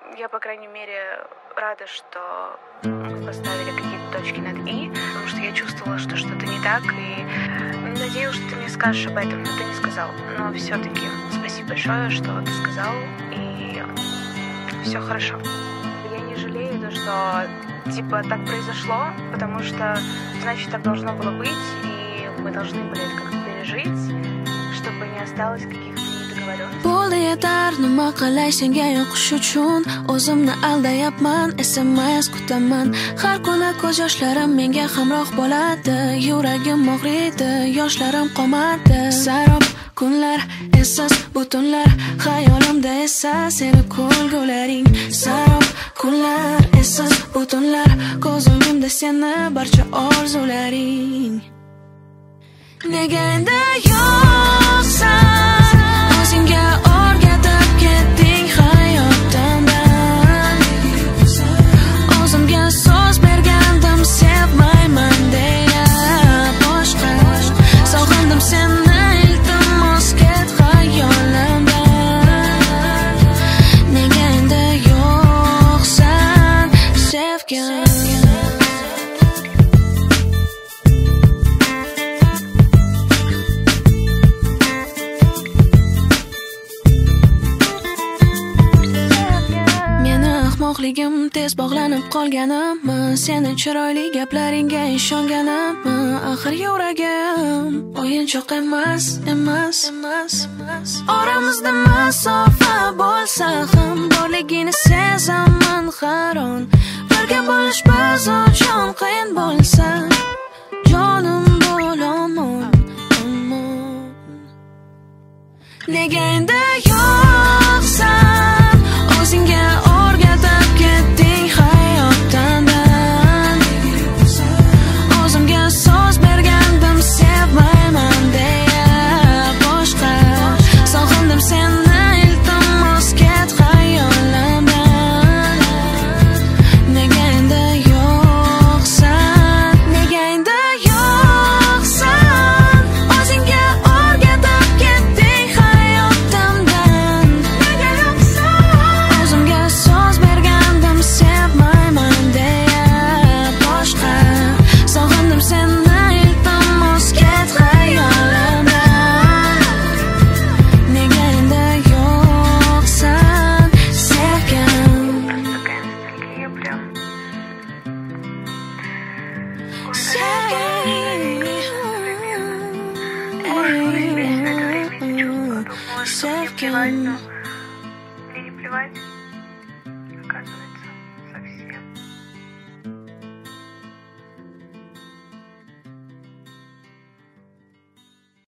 Я, по крайней мере, рада, что мы поставили какие-то точки над «и», потому что я чувствовала, что что-то не так, и надеялась, что ты мне скажешь об этом, но ты не сказал. Но все-таки спасибо большое, что ты сказал, и все хорошо. Я не жалею, то, что типа так произошло, потому что, значит, так должно было быть, и мы должны были это как-то пережить, чтобы не осталось каких-то недоговоренностей. Bo'ldi yetar, nima qilay senga yoqish uchun o'zimni aldayapman, SMS kutaman. Har kuni ko'z yoshlarim menga hamroh bo'ladi, yuragim og'riydi, yoshlarim qomadi. Sarob kunlar, essiz butunlar, xayolimda esa seni ko'rgularing. Sarob kunlar, essiz butunlar, ko'z o'ngimda seni barcha orzularing. Nega endi yo'qsan? O'zingga o'rgatib ketding hayotimdan. O'zimga so'z bergandim sevmayman deya boshqa. Sog'indim seni, iltimos ket xayolimdan. Nega endi yo'qsan sevgim? Ahmoqligim tez bog'lanib qolganimmi? Seni chiroyli gaplaringga ishonganimmi? Axir yuragim o'yinchoq emas. Oramizda masofa bo'lsa ham borligini sezaman har on. Birga bo'lish biz uchun qiyin bo'lsa, jonim bo'laman. Nega endi yo'qsan? O'zingga o'rgatib ketding hayotimdan. O'zimga so'z bergandim sevmayman deya boshqa. Sog'indim seni, iltimos ket xayolimdan. Nega endi yo'qsan? Nega endi yo'qsan? O'zingga o'rgatib ketding hayotimdan. Nega yo'qsan? O'zimga so'z bergandim sevmayman deya boshqa. Sog'indim seni, iltimos ket xayolimdan. Nega endi yo'qsan sevgim? Такая ностальгия прям. Sevgim. Мне не плевать, оказывается, совсем.